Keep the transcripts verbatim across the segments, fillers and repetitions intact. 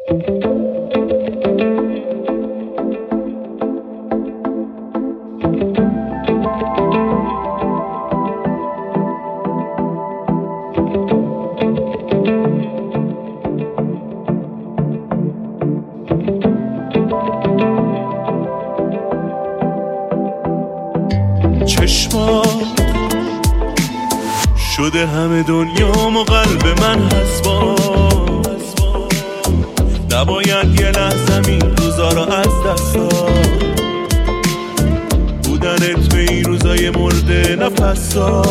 چشمات شده همه دنیام و قلب من حسواس، نباید یه لحظه این روزا رو از دست داد. بودنت به این روزای مرده نفسا،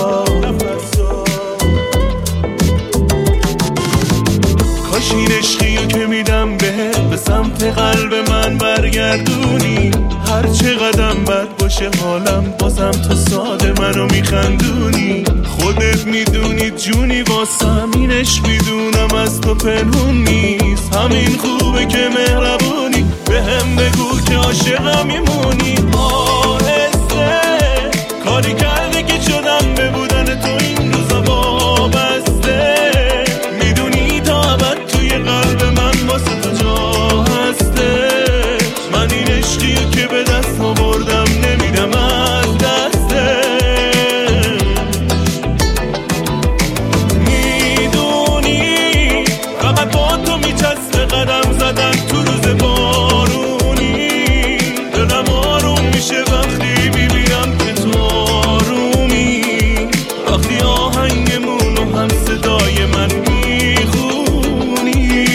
کاش این عشقیو که میدم بهت به سمت قلب من برگردونی. هر چه قدم بد باشه حالم بازم تو ساده منو میخندونی. خودت میدونی جونی واسم این عشق میدونم از تو پنهون نیست. همین خوبه که مهربونی به هم بگو که عاشقم میمونی. آهسته کاری کرده که شدم به بودن تو این روزا وابسته. میدونی تا ابد توی قلب من واسه تو جا هسته. من این عشقیو که به دست آوردم نمیدم از دسته. میدونی فقط با تو میچسبه قدم زدن تو روز بارونی. دلم آروم میشه وقتی میبینم که تو آرومی. وقتی آهنگمونو هم صدای من میخونی.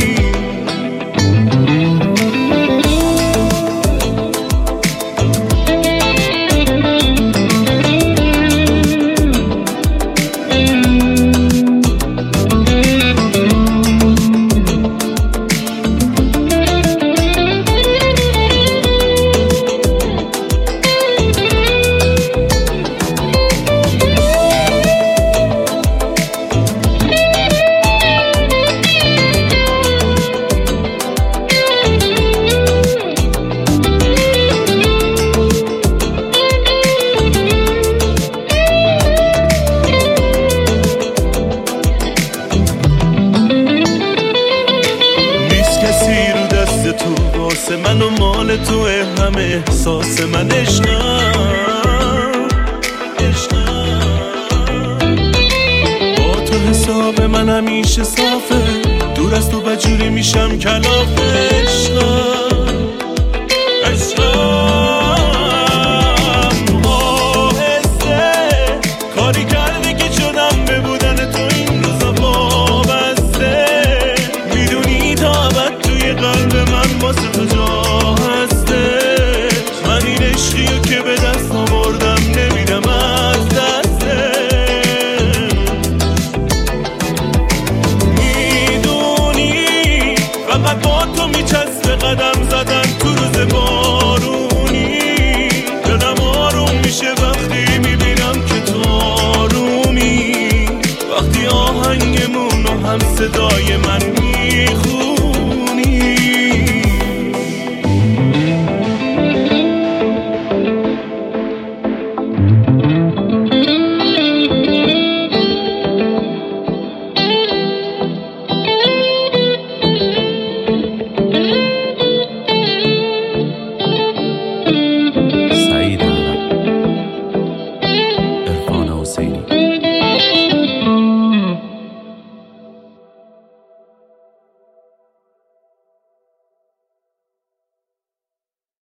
من و مال تو همه احساس من عشقم. با تو حساب من همیشه صافه. دور از تو بجوری میشم کلاف عشقم. عشقم آهسته کاری کرده که شدم به بودن تو این روزا وابسته. میدونی تا ابد توی قلب من واسه تو جا هسته. من این عشقیو که به دست آوردم نمیدم از دسته. میدونی فقط با تو میچسبه قدم زدن تو روز بارونی. دلم آروم میشه وقتی میبینم که تو آرومی. وقتی آهنگمونو هم صدای من میخونی.